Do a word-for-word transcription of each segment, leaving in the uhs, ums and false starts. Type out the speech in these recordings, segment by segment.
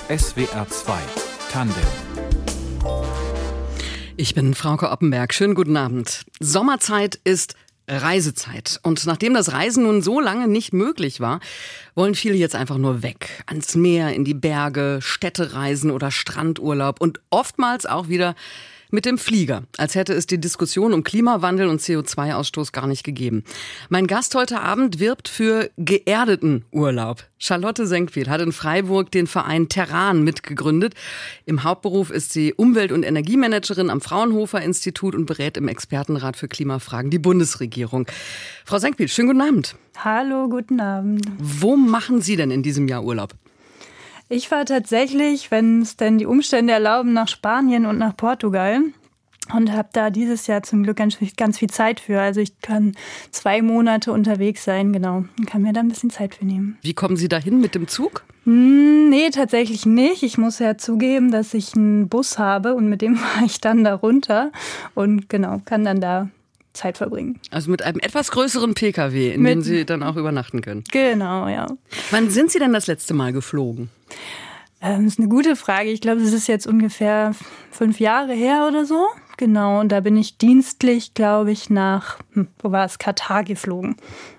S W R zwei Tandem. Ich bin Frauke Oppenberg. Schönen guten Abend. Sommerzeit ist Reisezeit. Und nachdem das Reisen nun so lange nicht möglich war, wollen viele jetzt einfach nur weg. Ans Meer, in die Berge, Städtereisen oder Strandurlaub und oftmals auch wieder mit dem Flieger, als hätte es die Diskussion um Klimawandel und C O zwei Ausstoß gar nicht gegeben. Mein Gast heute Abend wirbt für geerdeten Urlaub. Charlotte Senkwied hat in Freiburg den Verein Terran mitgegründet. Im Hauptberuf ist sie Umwelt- und Energiemanagerin am Fraunhofer Institut und berät im Expertenrat für Klimafragen die Bundesregierung. Frau Senkwied, schönen guten Abend. Hallo, guten Abend. Wo machen Sie denn in diesem Jahr Urlaub? Ich fahre tatsächlich, wenn es denn die Umstände erlauben, nach Spanien und nach Portugal und habe da dieses Jahr zum Glück ganz, ganz viel Zeit für. Also ich kann zwei Monate unterwegs sein, genau, und kann mir da ein bisschen Zeit für nehmen. Wie kommen Sie dahin, mit dem Zug? Hm, nee, tatsächlich nicht. Ich muss ja zugeben, dass ich einen Bus habe und mit dem fahre ich dann da runter und genau, kann dann da Zeit verbringen. Also mit einem etwas größeren P K W, in mit, dem Sie dann auch übernachten können. Genau, ja. Wann sind Sie denn das letzte Mal geflogen? Ähm, das ist eine gute Frage. Ich glaube, es ist jetzt ungefähr fünf Jahre her oder so. Genau, und da bin ich dienstlich, glaube ich, nach, hm, wo war es, Katar geflogen.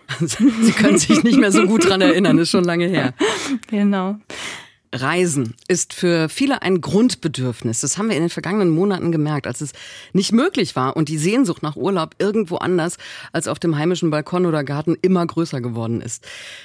Sie können sich nicht mehr so gut dran erinnern, ist schon lange her. Genau. Reisen ist für viele ein Grundbedürfnis. Das haben wir in den vergangenen Monaten gemerkt, als es nicht möglich war und die Sehnsucht nach Urlaub irgendwo anders als auf dem heimischen Balkon oder Garten immer größer geworden ist.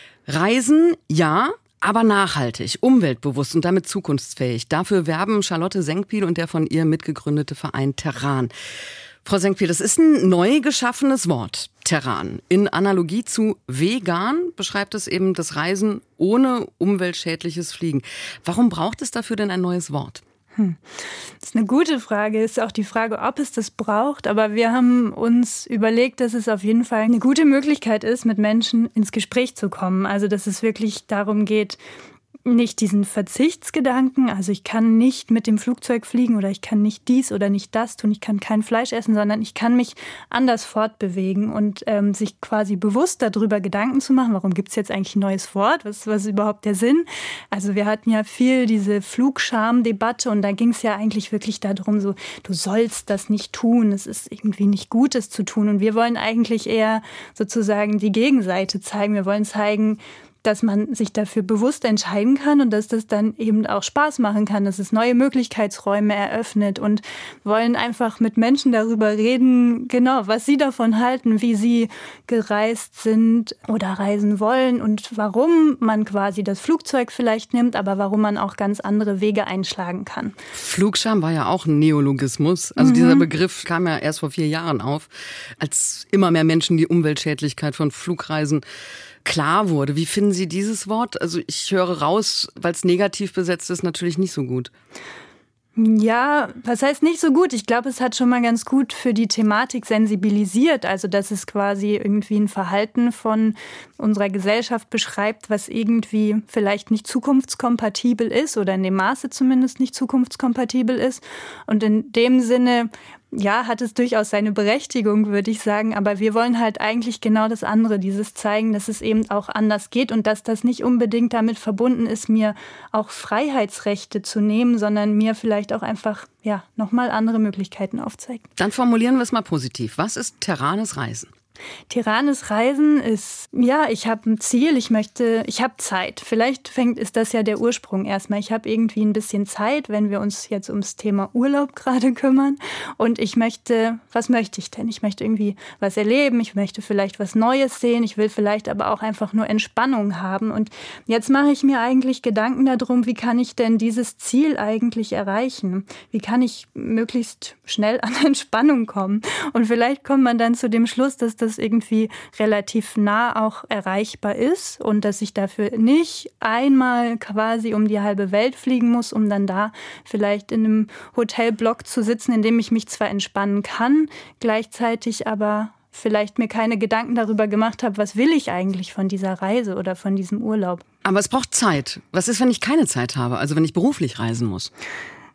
Reisen, ja, aber nachhaltig, umweltbewusst und damit zukunftsfähig. Dafür werben Charlotte Senkwied und der von ihr mitgegründete Verein Terran. Frau Senkwied, das ist ein neu geschaffenes Wort, Terran. In Analogie zu vegan beschreibt es eben das Reisen ohne umweltschädliches Fliegen. Warum braucht es dafür denn ein neues Wort? Hm. Das ist eine gute Frage. Ist auch die Frage, ob es das braucht. Aber wir haben uns überlegt, dass es auf jeden Fall eine gute Möglichkeit ist, mit Menschen ins Gespräch zu kommen. Also, dass es wirklich darum geht, nicht diesen Verzichtsgedanken, also ich kann nicht mit dem Flugzeug fliegen oder ich kann nicht dies oder nicht das tun, ich kann kein Fleisch essen, sondern ich kann mich anders fortbewegen und ähm, sich quasi bewusst darüber Gedanken zu machen, warum gibt es jetzt eigentlich ein neues Wort, was, was ist überhaupt der Sinn? Also wir hatten ja viel diese Flugscham-Debatte und da ging es ja eigentlich wirklich darum, so du sollst das nicht tun, es ist irgendwie nicht gut, es zu tun und wir wollen eigentlich eher sozusagen die Gegenseite zeigen, wir wollen zeigen, dass man sich dafür bewusst entscheiden kann und dass das dann eben auch Spaß machen kann, dass es neue Möglichkeitsräume eröffnet und wollen einfach mit Menschen darüber reden, genau, was sie davon halten, wie sie gereist sind oder reisen wollen und warum man quasi das Flugzeug vielleicht nimmt, aber warum man auch ganz andere Wege einschlagen kann. Flugscham war ja auch ein Neologismus. Also mhm. dieser Begriff kam ja erst vor vier Jahren auf, als immer mehr Menschen die Umweltschädlichkeit von Flugreisen klar wurde. Wie finden Sie dieses Wort? Also ich höre raus, weil es negativ besetzt ist, natürlich nicht so gut. Ja, was heißt nicht so gut? Ich glaube, es hat schon mal ganz gut für die Thematik sensibilisiert. Also, dass es quasi irgendwie ein Verhalten von unserer Gesellschaft beschreibt, was irgendwie vielleicht nicht zukunftskompatibel ist oder in dem Maße zumindest nicht zukunftskompatibel ist. Und in dem Sinne, ja, hat es durchaus seine Berechtigung, würde ich sagen. Aber wir wollen halt eigentlich genau das andere, dieses zeigen, dass es eben auch anders geht und dass das nicht unbedingt damit verbunden ist, mir auch Freiheitsrechte zu nehmen, sondern mir vielleicht auch einfach, ja, nochmal andere Möglichkeiten aufzeigt. Dann formulieren wir es mal positiv. Was ist terranes Reisen? Terranes Reisen ist, ja, ich habe ein Ziel, ich möchte, ich habe Zeit. Vielleicht fängt, ist das ja der Ursprung erstmal. Ich habe irgendwie ein bisschen Zeit, wenn wir uns jetzt ums Thema Urlaub gerade kümmern. Und ich möchte, was möchte ich denn? Ich möchte irgendwie was erleben, ich möchte vielleicht was Neues sehen, ich will vielleicht aber auch einfach nur Entspannung haben. Und jetzt mache ich mir eigentlich Gedanken darum, wie kann ich denn dieses Ziel eigentlich erreichen? Wie kann ich möglichst schnell an Entspannung kommen? Und vielleicht kommt man dann zu dem Schluss, dass das irgendwie relativ nah auch erreichbar ist und dass ich dafür nicht einmal quasi um die halbe Welt fliegen muss, um dann da vielleicht in einem Hotelblock zu sitzen, in dem ich mich zwar entspannen kann, gleichzeitig aber vielleicht mir keine Gedanken darüber gemacht habe, was will ich eigentlich von dieser Reise oder von diesem Urlaub. Aber es braucht Zeit. Was ist, wenn ich keine Zeit habe, also wenn ich beruflich reisen muss?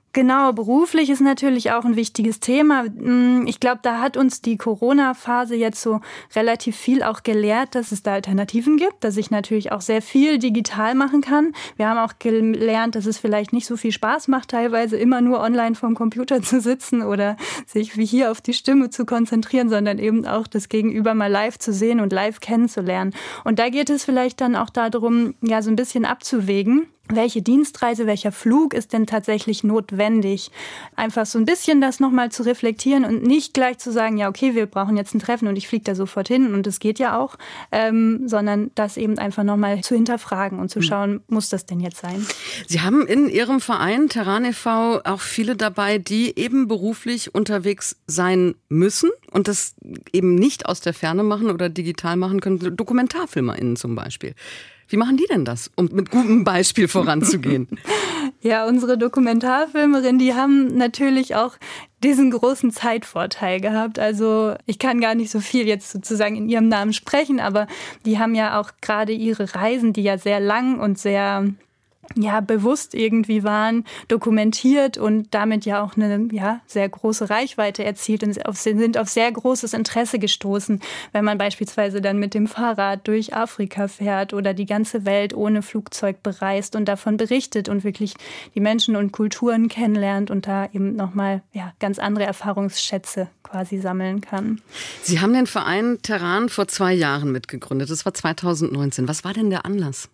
Genau, beruflich ist natürlich auch ein wichtiges Thema. Ich glaube, da hat uns die Corona-Phase jetzt so relativ viel auch gelehrt, dass es da Alternativen gibt, dass ich natürlich auch sehr viel digital machen kann. Wir haben auch gelernt, dass es vielleicht nicht so viel Spaß macht, teilweise immer nur online vorm Computer zu sitzen oder sich wie hier auf die Stimme zu konzentrieren, sondern eben auch das Gegenüber mal live zu sehen und live kennenzulernen. Und da geht es vielleicht dann auch darum, ja, so ein bisschen abzuwägen. Welche Dienstreise, welcher Flug ist denn tatsächlich notwendig? Einfach so ein bisschen das nochmal zu reflektieren und nicht gleich zu sagen, ja okay, wir brauchen jetzt ein Treffen und ich fliege da sofort hin und das geht ja auch, ähm, sondern das eben einfach nochmal zu hinterfragen und zu schauen, muss das denn jetzt sein? Sie haben in Ihrem Verein Terran e V auch viele dabei, die eben beruflich unterwegs sein müssen und das eben nicht aus der Ferne machen oder digital machen können, DokumentarfilmerInnen zum Beispiel. Wie machen die denn das, um mit gutem Beispiel voranzugehen? Ja, unsere Dokumentarfilmerinnen, die haben natürlich auch diesen großen Zeitvorteil gehabt. Also ich kann gar nicht so viel jetzt sozusagen in ihrem Namen sprechen, aber die haben ja auch gerade ihre Reisen, die ja sehr lang und sehr ja bewusst irgendwie waren, dokumentiert und damit ja auch eine ja sehr große Reichweite erzielt und sind auf sehr großes Interesse gestoßen, wenn man beispielsweise dann mit dem Fahrrad durch Afrika fährt oder die ganze Welt ohne Flugzeug bereist und davon berichtet und wirklich die Menschen und Kulturen kennenlernt und da eben nochmal ja ganz andere Erfahrungsschätze quasi sammeln kann. Sie haben den Verein Terran vor zwei Jahren mitgegründet. Das war zweitausendneunzehn. Was war denn der Anlass?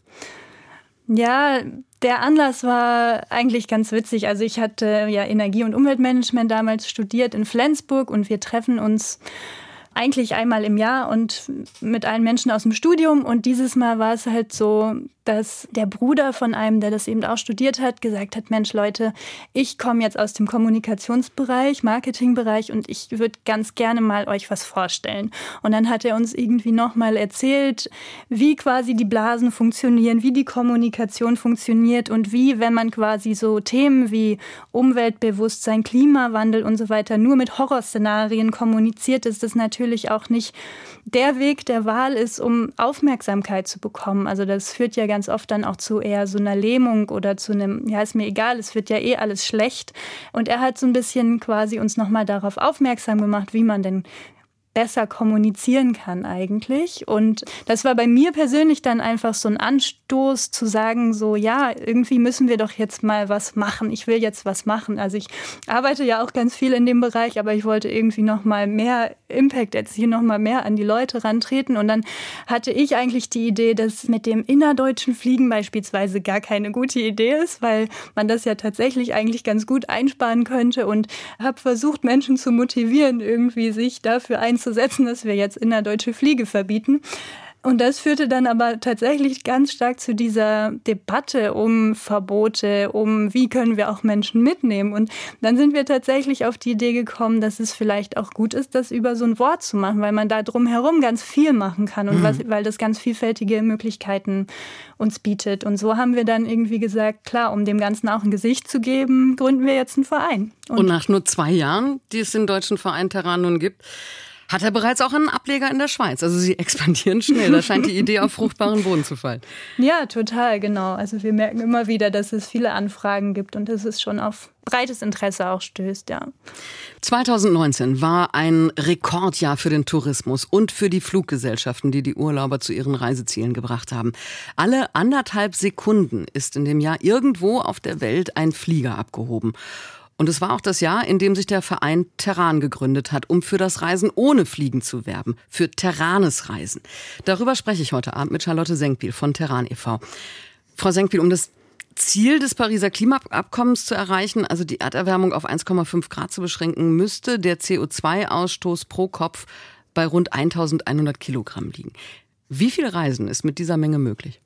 Ja, der Anlass war eigentlich ganz witzig. Also ich hatte ja Energie- und Umweltmanagement damals studiert in Flensburg und wir treffen uns eigentlich einmal im Jahr und mit allen Menschen aus dem Studium. Und dieses Mal war es halt so, dass der Bruder von einem, der das eben auch studiert hat, gesagt hat, Mensch Leute, ich komme jetzt aus dem Kommunikationsbereich, Marketingbereich und ich würde ganz gerne mal euch was vorstellen. Und dann hat er uns irgendwie nochmal erzählt, wie quasi die Blasen funktionieren, wie die Kommunikation funktioniert und wie, wenn man quasi so Themen wie Umweltbewusstsein, Klimawandel und so weiter nur mit Horrorszenarien kommuniziert, ist das natürlich auch nicht der Weg der Wahl ist, um Aufmerksamkeit zu bekommen. Also das führt ja ganz oft dann auch zu eher so einer Lähmung oder zu einem, ja, ist mir egal, es wird ja eh alles schlecht. Und er hat so ein bisschen quasi uns nochmal darauf aufmerksam gemacht, wie man denn besser kommunizieren kann eigentlich. Und das war bei mir persönlich dann einfach so ein Anstoß zu sagen, so ja, irgendwie müssen wir doch jetzt mal was machen. Ich will jetzt was machen. Also ich arbeite ja auch ganz viel in dem Bereich, aber ich wollte irgendwie noch mal mehr Impact erzielen, noch mal mehr an die Leute rantreten. Und dann hatte ich eigentlich die Idee, dass mit dem innerdeutschen Fliegen beispielsweise gar keine gute Idee ist, weil man das ja tatsächlich eigentlich ganz gut einsparen könnte und habe versucht, Menschen zu motivieren, irgendwie sich dafür einzusetzen, dass wir jetzt innerdeutsche Fliege verbieten. Und das führte dann aber tatsächlich ganz stark zu dieser Debatte um Verbote, um wie können wir auch Menschen mitnehmen. Und dann sind wir tatsächlich auf die Idee gekommen, dass es vielleicht auch gut ist, das über so ein Wort zu machen, weil man da drumherum ganz viel machen kann und mhm. was, weil das ganz vielfältige Möglichkeiten uns bietet. Und so haben wir dann irgendwie gesagt, klar, um dem Ganzen auch ein Gesicht zu geben, gründen wir jetzt einen Verein. Und, und nach nur zwei Jahren, die es den deutschen Verein Terran nun gibt, hat er bereits auch einen Ableger in der Schweiz. Also Sie expandieren schnell. Da scheint die Idee auf fruchtbaren Boden zu fallen. Ja, total, genau. Also wir merken immer wieder, dass es viele Anfragen gibt und dass es schon auf breites Interesse auch stößt, ja. zweitausendneunzehn war ein Rekordjahr für den Tourismus und für die Fluggesellschaften, die die Urlauber zu ihren Reisezielen gebracht haben. Alle anderthalb Sekunden ist in dem Jahr irgendwo auf der Welt ein Flieger abgehoben. Und es war auch das Jahr, in dem sich der Verein Terran gegründet hat, um für das Reisen ohne Fliegen zu werben, für Terranes Reisen. Darüber spreche ich heute Abend mit Charlotte Senkbiel von Terran e V. Frau Senkbiel, um das Ziel des Pariser Klimaabkommens zu erreichen, also die Erderwärmung auf eins Komma fünf Grad zu beschränken, müsste der C O zwei Ausstoß pro Kopf bei rund eintausendeinhundert Kilogramm liegen. Wie viel Reisen ist mit dieser Menge möglich?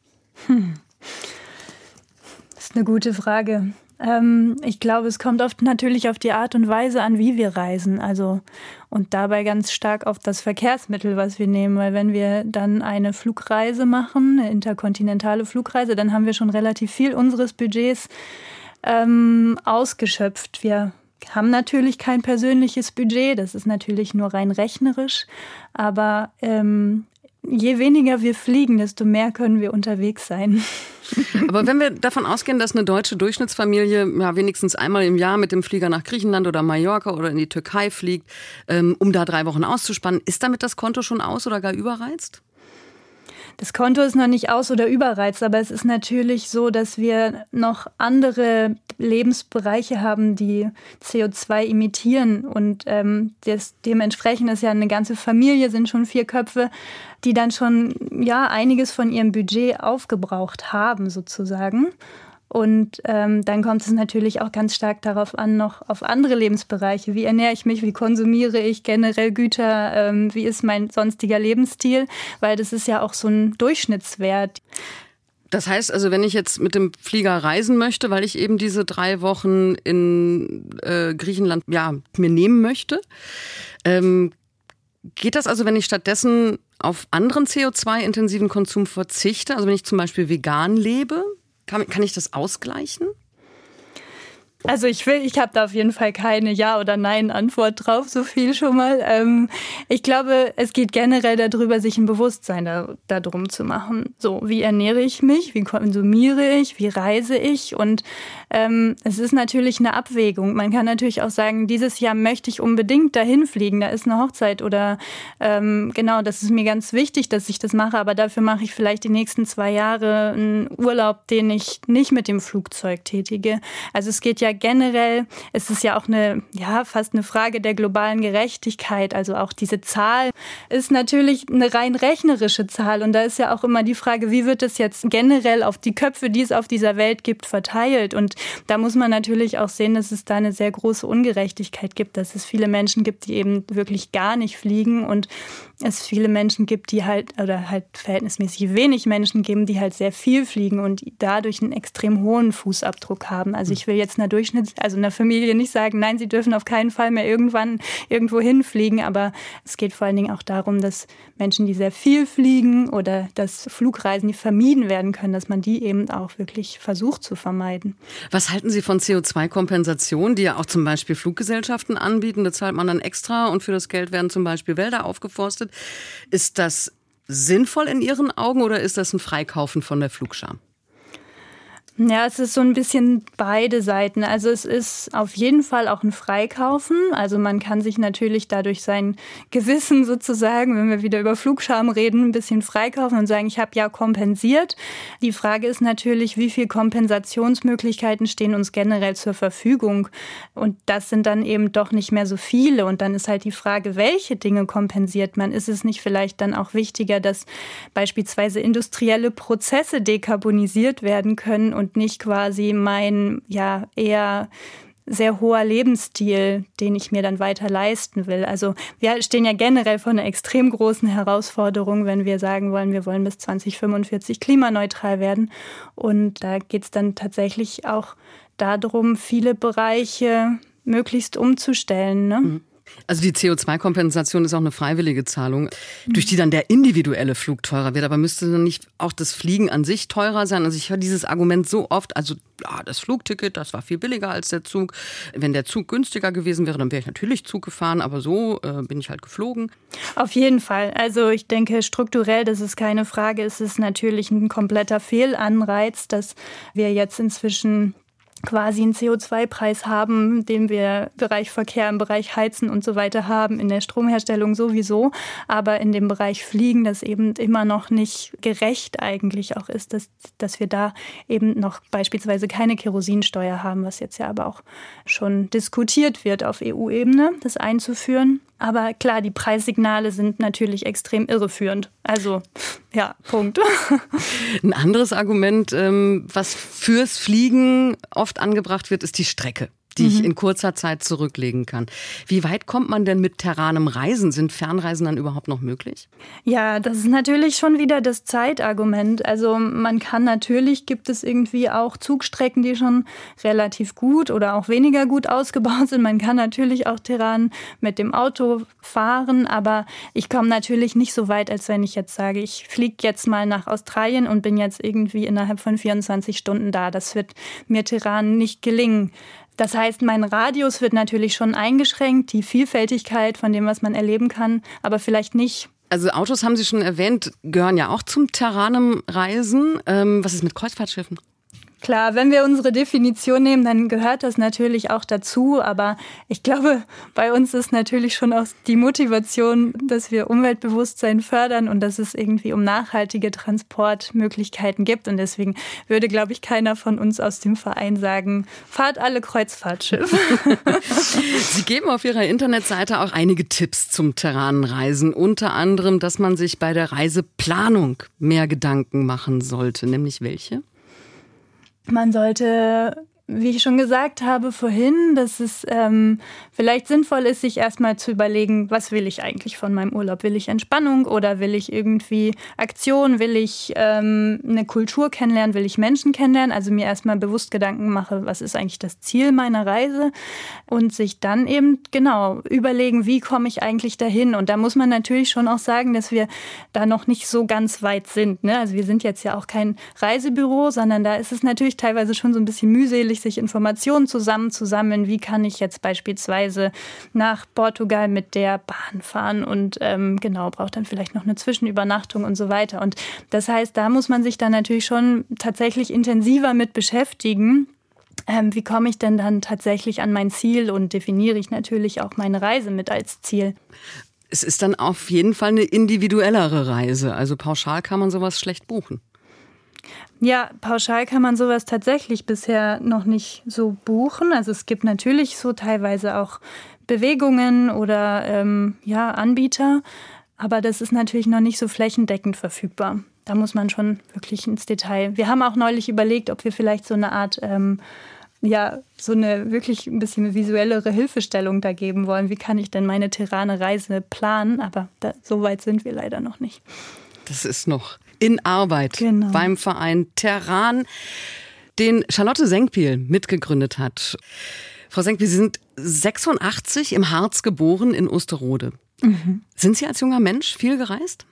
Hm. Das ist eine gute Frage. Ähm, ich glaube, es kommt oft natürlich auf die Art und Weise an, wie wir reisen. Also und dabei ganz stark auf das Verkehrsmittel, was wir nehmen. Weil wenn wir dann eine Flugreise machen, eine interkontinentale Flugreise, dann haben wir schon relativ viel unseres Budgets ähm, ausgeschöpft. Wir haben natürlich kein persönliches Budget, das ist natürlich nur rein rechnerisch. Aber ähm, je weniger wir fliegen, desto mehr können wir unterwegs sein. Aber wenn wir davon ausgehen, dass eine deutsche Durchschnittsfamilie ja wenigstens einmal im Jahr mit dem Flieger nach Griechenland oder Mallorca oder in die Türkei fliegt, ähm, um da drei Wochen auszuspannen, ist damit das Konto schon aus oder gar überreizt? Das Konto ist noch nicht aus- oder überreizt, aber es ist natürlich so, dass wir noch andere Lebensbereiche haben, die C O zwei emittieren. Und ähm, das, dementsprechend ist ja eine ganze Familie, sind schon vier Köpfe, die dann schon ja einiges von ihrem Budget aufgebraucht haben sozusagen. Und ähm, dann kommt es natürlich auch ganz stark darauf an, noch auf andere Lebensbereiche. Wie ernähre ich mich, wie konsumiere ich generell Güter, ähm, wie ist mein sonstiger Lebensstil? Weil das ist ja auch so ein Durchschnittswert. Das heißt also, wenn ich jetzt mit dem Flieger reisen möchte, weil ich eben diese drei Wochen in äh, Griechenland ja, mir nehmen möchte, ähm, geht das also, wenn ich stattdessen auf anderen C O zwei intensiven Konsum verzichte? Also wenn ich zum Beispiel vegan lebe? Kann, kann ich das ausgleichen? Also ich will, ich habe da auf jeden Fall keine Ja- oder Nein-Antwort drauf, so viel schon mal. Ähm, ich glaube, es geht generell darüber, sich ein Bewusstsein da, darum zu machen. So, wie ernähre ich mich, wie konsumiere ich, wie reise ich? Und ähm, es ist natürlich eine Abwägung. Man kann natürlich auch sagen, dieses Jahr möchte ich unbedingt dahin fliegen, da ist eine Hochzeit oder ähm, genau, das ist mir ganz wichtig, dass ich das mache, aber dafür mache ich vielleicht die nächsten zwei Jahre einen Urlaub, den ich nicht mit dem Flugzeug tätige. Also es geht ja generell, es ist ja auch eine, ja, fast eine Frage der globalen Gerechtigkeit. Also auch diese Zahl ist natürlich eine rein rechnerische Zahl. Und da ist ja auch immer die Frage, wie wird es jetzt generell auf die Köpfe, die es auf dieser Welt gibt, verteilt? Und da muss man natürlich auch sehen, dass es da eine sehr große Ungerechtigkeit gibt, dass es viele Menschen gibt, die eben wirklich gar nicht fliegen und es viele Menschen gibt, die halt, oder halt verhältnismäßig wenig Menschen geben, die halt sehr viel fliegen und dadurch einen extrem hohen Fußabdruck haben. Also ich will jetzt einer Durchschnitts-, also einer Familie nicht sagen, nein, sie dürfen auf keinen Fall mehr irgendwann irgendwo hinfliegen, aber es geht vor allen Dingen auch darum, dass Menschen, die sehr viel fliegen oder dass Flugreisen, die vermieden werden können, dass man die eben auch wirklich versucht zu vermeiden. Was halten Sie von C O zwei Kompensation, die ja auch zum Beispiel Fluggesellschaften anbieten? Da zahlt man dann extra und für das Geld werden zum Beispiel Wälder aufgeforstet. Ist das sinnvoll in Ihren Augen oder ist das ein Freikaufen von der Flugscham? Ja, es ist so ein bisschen beide Seiten. Also es ist auf jeden Fall auch ein Freikaufen. Also man kann sich natürlich dadurch sein Gewissen sozusagen, wenn wir wieder über Flugscham reden, ein bisschen freikaufen und sagen, ich habe ja kompensiert. Die Frage ist natürlich, wie viel Kompensationsmöglichkeiten stehen uns generell zur Verfügung? Und das sind dann eben doch nicht mehr so viele. Und dann ist halt die Frage, welche Dinge kompensiert man? Ist es nicht vielleicht dann auch wichtiger, dass beispielsweise industrielle Prozesse dekarbonisiert werden können und Und nicht quasi mein, ja, eher sehr hoher Lebensstil, den ich mir dann weiter leisten will. Also wir stehen ja generell vor einer extrem großen Herausforderung, wenn wir sagen wollen, wir wollen bis zwanzig fünfundvierzig klimaneutral werden. Und da geht es dann tatsächlich auch darum, viele Bereiche möglichst umzustellen, ne? Mhm. Also die C O zwei Kompensation ist auch eine freiwillige Zahlung, durch die dann der individuelle Flug teurer wird. Aber müsste dann nicht auch das Fliegen an sich teurer sein? Also ich höre dieses Argument so oft, also ja, das Flugticket, das war viel billiger als der Zug. Wenn der Zug günstiger gewesen wäre, dann wäre ich natürlich Zug gefahren, aber so äh, bin ich halt geflogen. Auf jeden Fall. Also ich denke, strukturell, das ist keine Frage, es ist natürlich ein kompletter Fehlanreiz, dass wir jetzt inzwischen quasi einen C O zwei Preis haben, den wir im Bereich Verkehr, im Bereich Heizen und so weiter haben, in der Stromherstellung sowieso, aber in dem Bereich Fliegen, das eben immer noch nicht gerecht eigentlich auch ist, dass, dass wir da eben noch beispielsweise keine Kerosinsteuer haben, was jetzt ja aber auch schon diskutiert wird auf E U-Ebene, das einzuführen. Aber klar, die Preissignale sind natürlich extrem irreführend. Also, ja, Punkt. Ein anderes Argument, was fürs Fliegen oft angebracht wird, ist die Strecke, die mhm. ich in kurzer Zeit zurücklegen kann. Wie weit kommt man denn mit terranem Reisen? Sind Fernreisen dann überhaupt noch möglich? Ja, das ist natürlich schon wieder das Zeitargument. Also man kann natürlich, gibt es irgendwie auch Zugstrecken, die schon relativ gut oder auch weniger gut ausgebaut sind. Man kann natürlich auch Terran mit dem Auto fahren, aber ich komme natürlich nicht so weit, als wenn ich jetzt sage, ich fliege jetzt mal nach Australien und bin jetzt irgendwie innerhalb von vierundzwanzig Stunden da. Das wird mir Terran nicht gelingen. Das heißt, mein Radius wird natürlich schon eingeschränkt, die Vielfältigkeit von dem, was man erleben kann, aber vielleicht nicht Also Autos haben Sie schon erwähnt, gehören ja auch zum terranem Reisen. Ähm, was ist mit Kreuzfahrtschiffen? Klar, wenn wir unsere Definition nehmen, dann gehört das natürlich auch dazu. Aber ich glaube, bei uns ist natürlich schon auch die Motivation, dass wir Umweltbewusstsein fördern und dass es irgendwie um nachhaltige Transportmöglichkeiten gibt. Und deswegen würde, glaube ich, keiner von uns aus dem Verein sagen, fahrt alle Kreuzfahrtschiffe. Sie geben auf Ihrer Internetseite auch einige Tipps zum terranen Reisen. Unter anderem, dass man sich bei der Reiseplanung mehr Gedanken machen sollte. Nämlich welche? Man sollte, wie ich schon gesagt habe vorhin, dass es ähm, vielleicht sinnvoll ist, sich erstmal zu überlegen, was will ich eigentlich von meinem Urlaub? Will ich Entspannung oder will ich irgendwie Aktion? Will ich ähm, eine Kultur kennenlernen? Will ich Menschen kennenlernen? Also mir erstmal bewusst Gedanken mache, was ist eigentlich das Ziel meiner Reise? Und sich dann eben genau überlegen, wie komme ich eigentlich dahin? Und da muss man natürlich schon auch sagen, dass wir da noch nicht so ganz weit sind, ne? Also wir sind jetzt ja auch kein Reisebüro, sondern da ist es natürlich teilweise schon so ein bisschen mühselig, sich Informationen zusammenzusammeln. Wie kann ich jetzt beispielsweise nach Portugal mit der Bahn fahren und ähm, genau, braucht dann vielleicht noch eine Zwischenübernachtung und so weiter. Und das heißt, da muss man sich dann natürlich schon tatsächlich intensiver mit beschäftigen. Ähm, wie komme ich denn dann tatsächlich an mein Ziel und definiere ich natürlich auch meine Reise mit als Ziel? Es ist dann auf jeden Fall eine individuellere Reise. Also pauschal kann man sowas schlecht buchen. Ja, pauschal kann man sowas tatsächlich bisher noch nicht so buchen. Also es gibt natürlich so teilweise auch Bewegungen oder ähm, ja, Anbieter, aber das ist natürlich noch nicht so flächendeckend verfügbar. Da muss man schon wirklich ins Detail. Wir haben auch neulich überlegt, ob wir vielleicht so eine Art, ähm, ja, so eine wirklich ein bisschen visuellere Hilfestellung da geben wollen. Wie kann ich denn meine terrane Reise planen? Aber da, so weit sind wir leider noch nicht. Das ist noch in Arbeit, genau, beim Verein Terran, den Charlotte Senkpiel mitgegründet hat. Frau Senkpiel, Sie sind sechsundachtzig, im Harz geboren, in Osterode. Mhm. Sind Sie als junger Mensch viel gereist?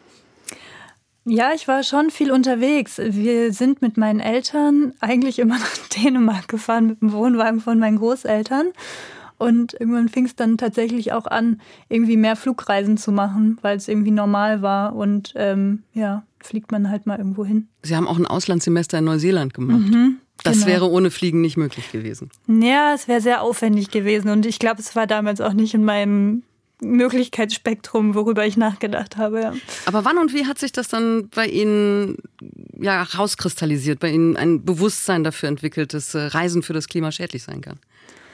Ja, ich war schon viel unterwegs. Wir sind mit meinen Eltern eigentlich immer nach Dänemark gefahren mit dem Wohnwagen von meinen Großeltern. Und irgendwann fing es dann tatsächlich auch an, irgendwie mehr Flugreisen zu machen, weil es irgendwie normal war. Und ähm, ja, fliegt man halt mal irgendwo hin. Sie haben auch ein Auslandssemester in Neuseeland gemacht. Mhm, das genau. wäre ohne Fliegen nicht möglich gewesen. Ja, es wäre sehr aufwendig gewesen. Und ich glaube, es war damals auch nicht in meinem Möglichkeitsspektrum, worüber ich nachgedacht habe. Ja. Aber wann und wie hat sich das dann bei Ihnen ja, rauskristallisiert, bei Ihnen ein Bewusstsein dafür entwickelt, dass Reisen für das Klima schädlich sein kann?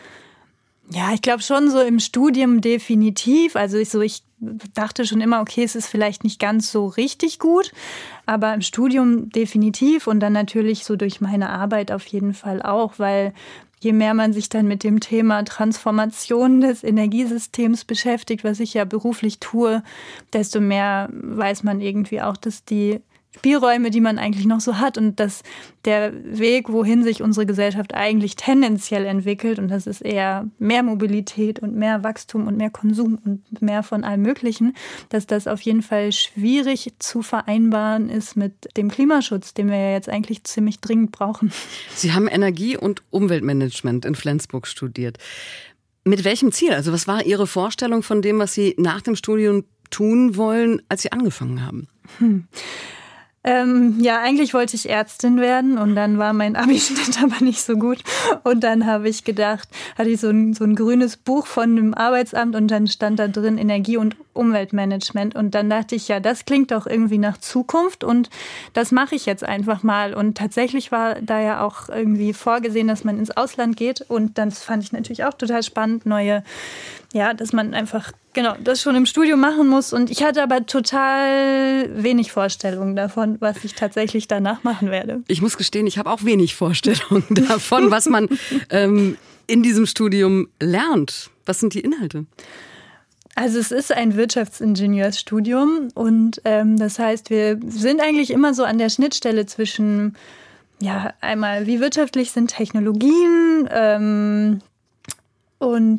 Ja, ich glaube schon so im Studium definitiv. Also ich, so, ich dachte schon immer, okay, es ist vielleicht nicht ganz so richtig gut, aber im Studium definitiv und dann natürlich so durch meine Arbeit auf jeden Fall auch, weil je mehr man sich dann mit dem Thema Transformation des Energiesystems beschäftigt, was ich ja beruflich tue, desto mehr weiß man irgendwie auch, dass die Spielräume, die man eigentlich noch so hat und dass der Weg, wohin sich unsere Gesellschaft eigentlich tendenziell entwickelt, und das ist eher mehr Mobilität und mehr Wachstum und mehr Konsum und mehr von allem Möglichen, dass das auf jeden Fall schwierig zu vereinbaren ist mit dem Klimaschutz, den wir ja jetzt eigentlich ziemlich dringend brauchen. Sie haben Energie- und Umweltmanagement in Flensburg studiert. Mit welchem Ziel? Also was war Ihre Vorstellung von dem, was Sie nach dem Studium tun wollen, als Sie angefangen haben? Hm. Ähm, ja, eigentlich wollte ich Ärztin werden und dann war mein Abi-Schnitt aber nicht so gut. Und dann habe ich gedacht, hatte ich so ein, so ein grünes Buch von einem Arbeitsamt und dann stand da drin Energie- und Umweltmanagement. Und dann dachte ich, ja, das klingt doch irgendwie nach Zukunft und das mache ich jetzt einfach mal. Und tatsächlich war da ja auch irgendwie vorgesehen, dass man ins Ausland geht. Und das fand ich natürlich auch total spannend, neue, ja, dass man einfach genau das schon im Studium machen muss. Und ich hatte aber total wenig Vorstellungen davon, was ich tatsächlich danach machen werde. Ich muss gestehen, ich habe auch wenig Vorstellungen davon, was man ähm, in diesem Studium lernt. Was sind die Inhalte? Also es ist ein Wirtschaftsingenieursstudium und ähm, das heißt, wir sind eigentlich immer so an der Schnittstelle zwischen, ja, einmal wie wirtschaftlich sind Technologien ähm, und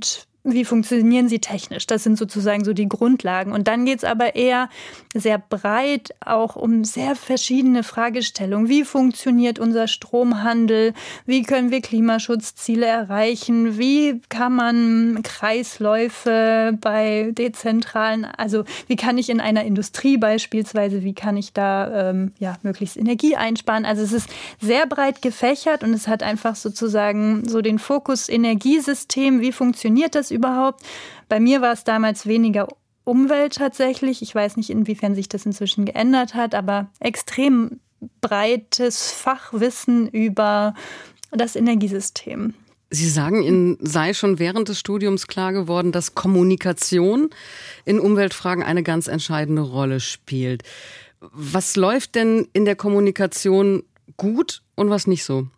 wie funktionieren sie technisch? Das sind sozusagen so die Grundlagen. Und dann geht es aber eher sehr breit auch um sehr verschiedene Fragestellungen. Wie funktioniert unser Stromhandel? Wie können wir Klimaschutzziele erreichen? Wie kann man Kreisläufe bei dezentralen, also wie kann ich in einer Industrie beispielsweise, wie kann ich da ähm, ja, möglichst Energie einsparen? Also es ist sehr breit gefächert und es hat einfach sozusagen so den Fokus Energiesystem. Wie funktioniert das überhaupt? Bei mir war es damals weniger Umwelt tatsächlich. Ich weiß nicht, inwiefern sich das inzwischen geändert hat, aber extrem breites Fachwissen über das Energiesystem. Sie sagen, Ihnen sei schon während des Studiums klar geworden, dass Kommunikation in Umweltfragen eine ganz entscheidende Rolle spielt. Was läuft denn in der Kommunikation gut und was nicht so?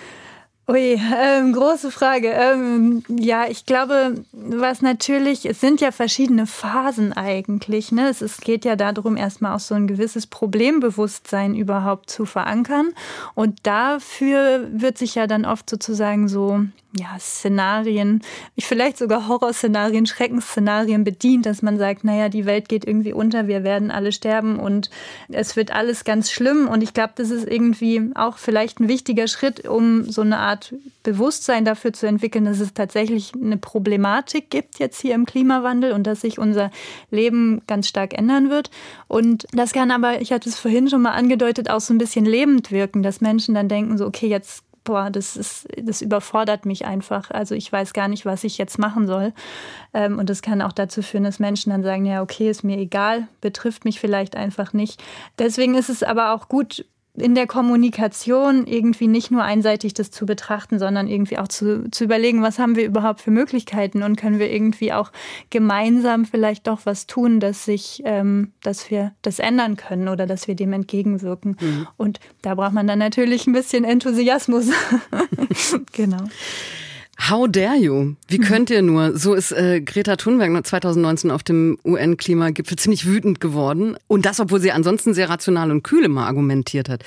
Ui, ähm, große Frage. Ähm, ja, ich glaube, was natürlich, es sind ja verschiedene Phasen eigentlich. Ne? Es, es geht ja darum, erstmal auch so ein gewisses Problembewusstsein überhaupt zu verankern. Und dafür wird sich ja dann oft sozusagen so ja, Szenarien, vielleicht sogar Horrorszenarien, Schreckensszenarien bedient, dass man sagt, naja, die Welt geht irgendwie unter, wir werden alle sterben und es wird alles ganz schlimm. Und ich glaube, das ist irgendwie auch vielleicht ein wichtiger Schritt, um so eine Art Bewusstsein dafür zu entwickeln, dass es tatsächlich eine Problematik gibt jetzt hier im Klimawandel und dass sich unser Leben ganz stark ändern wird. Und das kann aber, ich hatte es vorhin schon mal angedeutet, auch so ein bisschen lebend wirken, dass Menschen dann denken so, okay, jetzt boah, das ist, das überfordert mich einfach. Also ich weiß gar nicht, was ich jetzt machen soll. Und das kann auch dazu führen, dass Menschen dann sagen, ja, okay, ist mir egal, betrifft mich vielleicht einfach nicht. Deswegen ist es aber auch gut, in der Kommunikation irgendwie nicht nur einseitig das zu betrachten, sondern irgendwie auch zu, zu überlegen, was haben wir überhaupt für Möglichkeiten und können wir irgendwie auch gemeinsam vielleicht doch was tun, dass sich, ähm, dass wir das ändern können oder dass wir dem entgegenwirken. Mhm. Und da braucht man dann natürlich ein bisschen Enthusiasmus. Genau. How dare you? Wie könnt ihr nur? So ist äh, Greta Thunberg zwanzig neunzehn auf dem U N-Klimagipfel ziemlich wütend geworden. Und das, obwohl sie ansonsten sehr rational und kühl immer argumentiert hat.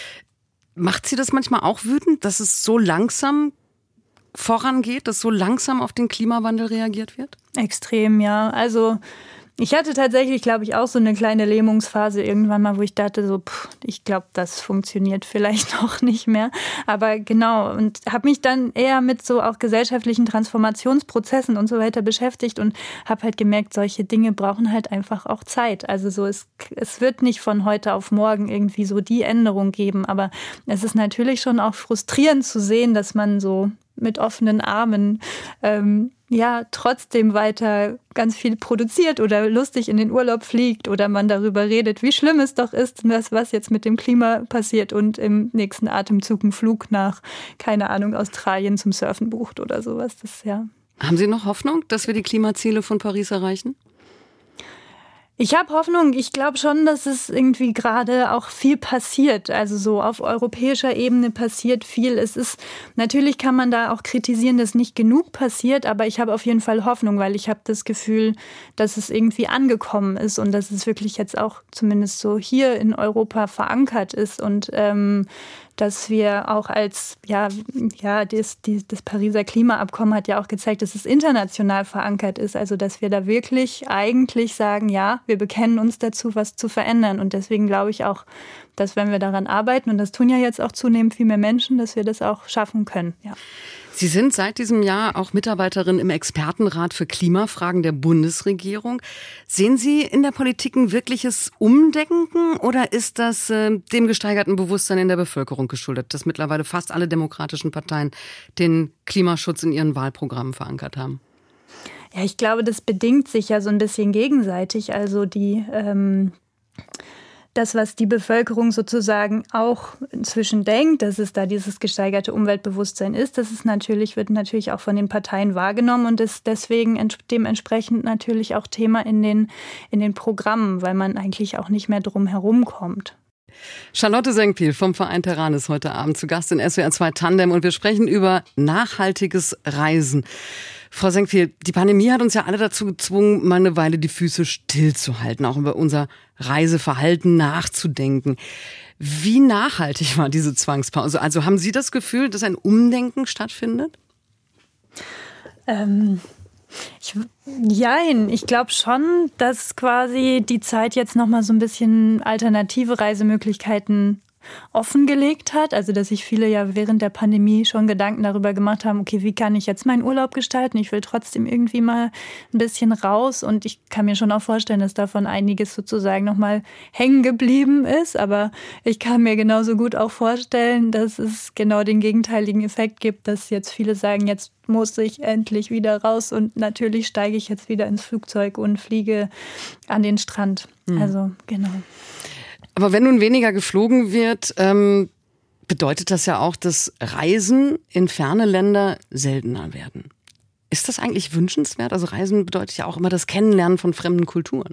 Macht sie das manchmal auch wütend, dass es so langsam vorangeht, dass so langsam auf den Klimawandel reagiert wird? Extrem, ja. Also ich hatte tatsächlich, glaube ich, auch so eine kleine Lähmungsphase irgendwann mal, wo ich dachte, so, pff, ich glaube, das funktioniert vielleicht noch nicht mehr. Aber genau, und habe mich dann eher mit so auch gesellschaftlichen Transformationsprozessen und so weiter beschäftigt und habe halt gemerkt, solche Dinge brauchen halt einfach auch Zeit. Also so, es, es wird nicht von heute auf morgen irgendwie so die Änderung geben. Aber es ist natürlich schon auch frustrierend zu sehen, dass man so mit offenen Armen ähm, ja trotzdem weiter ganz viel produziert oder lustig in den Urlaub fliegt oder man darüber redet, wie schlimm es doch ist, das, was jetzt mit dem Klima passiert und im nächsten Atemzug einen Flug nach, keine Ahnung, Australien zum Surfen bucht oder sowas. Das, ja. Haben Sie noch Hoffnung, dass wir die Klimaziele von Paris erreichen? Ich habe Hoffnung. Ich glaube schon, dass es irgendwie gerade auch viel passiert. Also so auf europäischer Ebene passiert viel. Es ist, natürlich kann man da auch kritisieren, dass nicht genug passiert, aber ich habe auf jeden Fall Hoffnung, weil ich habe das Gefühl, dass es irgendwie angekommen ist und dass es wirklich jetzt auch zumindest so hier in Europa verankert ist und ähm, dass wir auch als, ja, ja, das, die, das Pariser Klimaabkommen hat ja auch gezeigt, dass es international verankert ist. Also, dass wir da wirklich eigentlich sagen, ja, wir bekennen uns dazu, was zu verändern. Und deswegen glaube ich auch, dass wenn wir daran arbeiten, und das tun ja jetzt auch zunehmend viel mehr Menschen, dass wir das auch schaffen können, ja. Sie sind seit diesem Jahr auch Mitarbeiterin im Expertenrat für Klimafragen der Bundesregierung. Sehen Sie in der Politik ein wirkliches Umdenken oder ist das äh, dem gesteigerten Bewusstsein in der Bevölkerung geschuldet, dass mittlerweile fast alle demokratischen Parteien den Klimaschutz in ihren Wahlprogrammen verankert haben? Ja, ich glaube, das bedingt sich ja so ein bisschen gegenseitig. Also die ähm das, was die Bevölkerung sozusagen auch inzwischen denkt, dass es da dieses gesteigerte Umweltbewusstsein ist, das ist natürlich, wird natürlich auch von den Parteien wahrgenommen und ist deswegen dementsprechend natürlich auch Thema in den, in den Programmen, weil man eigentlich auch nicht mehr drum herum kommt. Charlotte Senkpiel vom Verein Terran ist heute Abend zu Gast in S W R zwei Tandem und wir sprechen über nachhaltiges Reisen. Frau Senkpiel, die Pandemie hat uns ja alle dazu gezwungen, mal eine Weile die Füße stillzuhalten, auch über unser Reiseverhalten nachzudenken. Wie nachhaltig war diese Zwangspause? Also haben Sie das Gefühl, dass ein Umdenken stattfindet? Ähm, Ich, jein, ich glaube schon, dass quasi die Zeit jetzt nochmal so ein bisschen alternative Reisemöglichkeiten offengelegt hat. Also dass sich viele ja während der Pandemie schon Gedanken darüber gemacht haben, okay, wie kann ich jetzt meinen Urlaub gestalten? Ich will trotzdem irgendwie mal ein bisschen raus und ich kann mir schon auch vorstellen, dass davon einiges sozusagen nochmal hängen geblieben ist. Aber ich kann mir genauso gut auch vorstellen, dass es genau den gegenteiligen Effekt gibt, dass jetzt viele sagen, jetzt muss ich endlich wieder raus und natürlich steige ich jetzt wieder ins Flugzeug und fliege an den Strand. Mhm. Also genau. Aber wenn nun weniger geflogen wird, ähm, bedeutet das ja auch, dass Reisen in ferne Länder seltener werden. Ist das eigentlich wünschenswert? Also Reisen bedeutet ja auch immer das Kennenlernen von fremden Kulturen.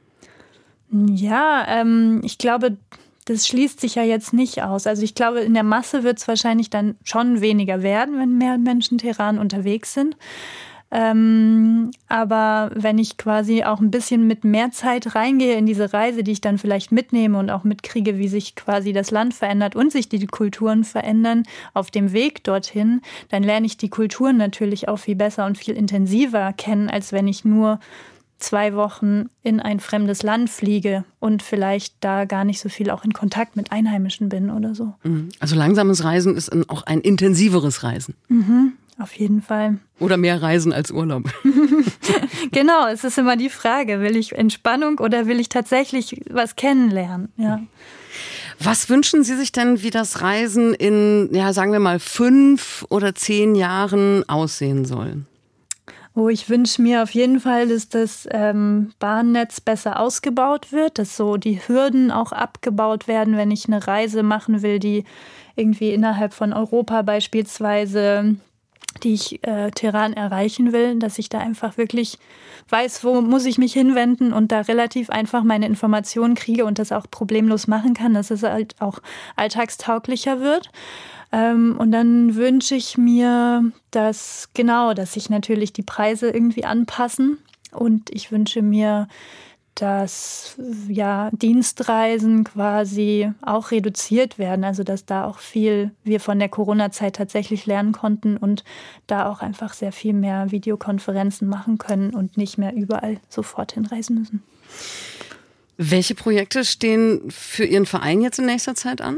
Ja, ähm, ich glaube, das schließt sich ja jetzt nicht aus. Also ich glaube, in der Masse wird es wahrscheinlich dann schon weniger werden, wenn mehr Menschen Teheran unterwegs sind. Ähm, aber wenn ich quasi auch ein bisschen mit mehr Zeit reingehe in diese Reise, die ich dann vielleicht mitnehme und auch mitkriege, wie sich quasi das Land verändert und sich die Kulturen verändern auf dem Weg dorthin, dann lerne ich die Kulturen natürlich auch viel besser und viel intensiver kennen, als wenn ich nur zwei Wochen in ein fremdes Land fliege und vielleicht da gar nicht so viel auch in Kontakt mit Einheimischen bin oder so. Also langsames Reisen ist auch ein intensiveres Reisen. Mhm. Auf jeden Fall. Oder mehr Reisen als Urlaub. Genau, es ist immer die Frage, will ich Entspannung oder will ich tatsächlich was kennenlernen? Ja. Was wünschen Sie sich denn, wie das Reisen in, ja, sagen wir mal, fünf oder zehn Jahren aussehen soll? Oh, ich wünsche mir auf jeden Fall, dass das ähm, Bahnnetz besser ausgebaut wird, dass so die Hürden auch abgebaut werden, wenn ich eine Reise machen will, die irgendwie innerhalb von Europa beispielsweise, die ich äh, Teheran erreichen will, dass ich da einfach wirklich weiß, wo muss ich mich hinwenden und da relativ einfach meine Informationen kriege und das auch problemlos machen kann, dass es halt auch alltagstauglicher wird. Ähm, und dann wünsche ich mir, dass genau, dass sich natürlich die Preise irgendwie anpassen und ich wünsche mir, dass ja Dienstreisen quasi auch reduziert werden, also dass da auch viel wir von der Corona-Zeit tatsächlich lernen konnten und da auch einfach sehr viel mehr Videokonferenzen machen können und nicht mehr überall sofort hinreisen müssen. Welche Projekte stehen für Ihren Verein jetzt in nächster Zeit an?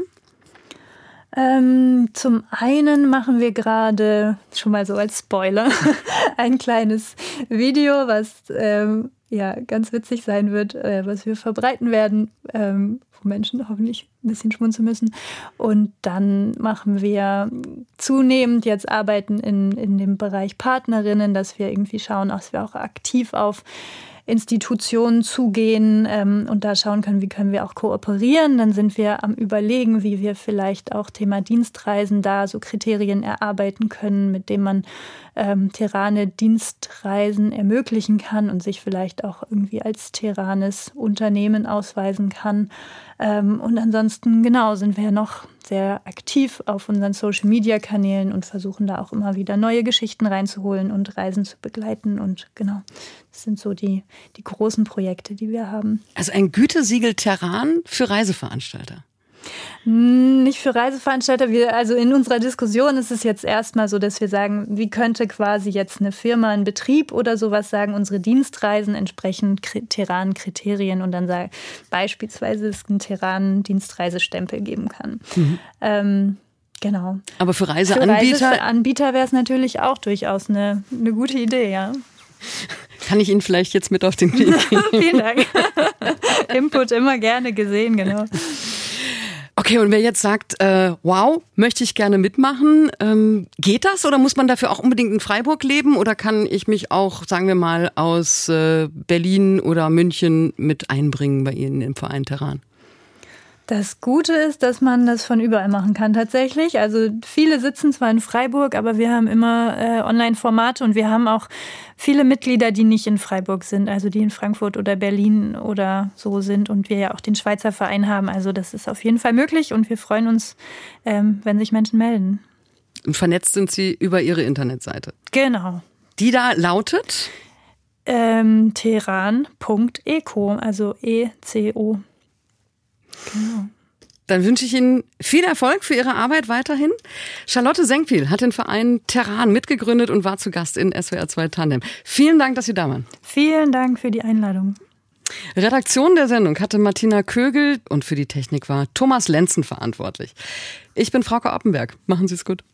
Ähm, zum einen machen wir gerade, schon mal so als Spoiler, ein kleines Video, was ähm, ja ganz witzig sein wird, äh, was wir verbreiten werden, ähm, wo Menschen hoffentlich ein bisschen schmunzeln müssen. Und dann machen wir zunehmend jetzt Arbeiten in, in dem Bereich Partnerinnen, dass wir irgendwie schauen, dass wir auch aktiv auf Institutionen zugehen ähm, und da schauen können, wie können wir auch kooperieren. Dann sind wir am Überlegen, wie wir vielleicht auch Thema Dienstreisen da so Kriterien erarbeiten können, mit denen man ähm, Teherane Dienstreisen ermöglichen kann und sich vielleicht auch irgendwie als Teheranes Unternehmen ausweisen kann. Ähm, und ansonsten, genau, sind wir ja noch sehr aktiv auf unseren Social-Media-Kanälen und versuchen da auch immer wieder neue Geschichten reinzuholen und Reisen zu begleiten. Und genau, das sind so die, die großen Projekte, die wir haben. Also ein Gütesiegel Teheran für Reiseveranstalter? Nicht für Reiseveranstalter. Wir, also in unserer Diskussion ist es jetzt erstmal so, dass wir sagen, wie könnte quasi jetzt eine Firma, ein Betrieb oder sowas sagen, unsere Dienstreisen entsprechen Teheran-Kriterien und dann sagen, beispielsweise es einen Teheran-Dienstreisestempel geben kann. Mhm. Ähm, genau. Aber für Reiseanbieter? Für Reiseanbieter wäre es natürlich auch durchaus eine, eine gute Idee, ja. Kann ich Ihnen vielleicht jetzt mit auf den Weg geben? Vielen Dank. Input immer gerne gesehen, genau. Okay, und wer jetzt sagt, äh, wow, möchte ich gerne mitmachen, ähm, geht das oder muss man dafür auch unbedingt in Freiburg leben oder kann ich mich auch, sagen wir mal, aus äh, Berlin oder München mit einbringen bei Ihnen im Verein Teheran? Das Gute ist, dass man das von überall machen kann tatsächlich. Also viele sitzen zwar in Freiburg, aber wir haben immer äh, Online-Formate und wir haben auch viele Mitglieder, die nicht in Freiburg sind, also die in Frankfurt oder Berlin oder so sind und wir ja auch den Schweizer Verein haben. Also das ist auf jeden Fall möglich und wir freuen uns, ähm, wenn sich Menschen melden. Und vernetzt sind Sie über Ihre Internetseite? Genau. Die da lautet? Ähm, Teheran Punkt eco, also E C O. Genau. Dann wünsche ich Ihnen viel Erfolg für Ihre Arbeit weiterhin. Charlotte Senkpiel hat den Verein Terran mitgegründet und war zu Gast in S W R zwei Tandem. Vielen Dank, dass Sie da waren. Vielen Dank für die Einladung. Redaktion der Sendung hatte Martina Kögel und für die Technik war Thomas Lenzen verantwortlich. Ich bin Frauke Oppenberg. Machen Sie es gut.